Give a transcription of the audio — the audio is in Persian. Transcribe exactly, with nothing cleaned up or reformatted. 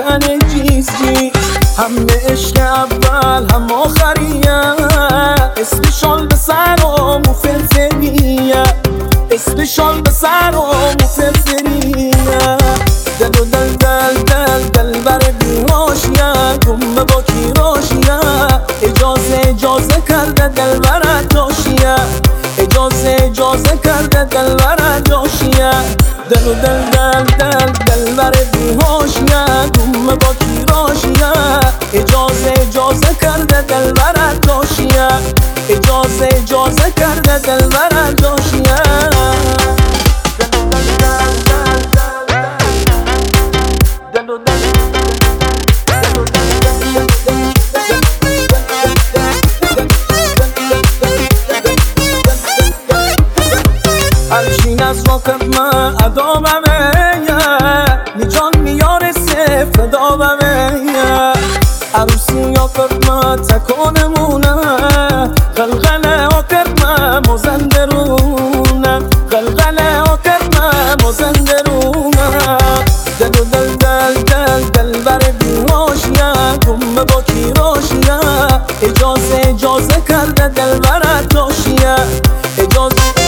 میزنه جیز جیز. همه عشق اول هم آخریه، اسمشان به سر و مفلسلیه، اسمشان به سر و مفلسلیه. دل و دل دل دل دل بر بیهاشیه، گمه با کیراشیه. اجازه اجازه کرده دل برد جاشیه، اجازه اجازه کرده دل برد جاشیه. دل و دل دل دل دل بر بیهاشیه، گمه با کیراشیه. اجازه اجازه کرده دل برد جاشیه، اجازه اجازه کرده دل برد جاشیه. هرچین از واقع من عذابمه، نیجان میاره فدابمه. عروسی یا کرد تکانمونه، غلغله ها کرد مزنده رو.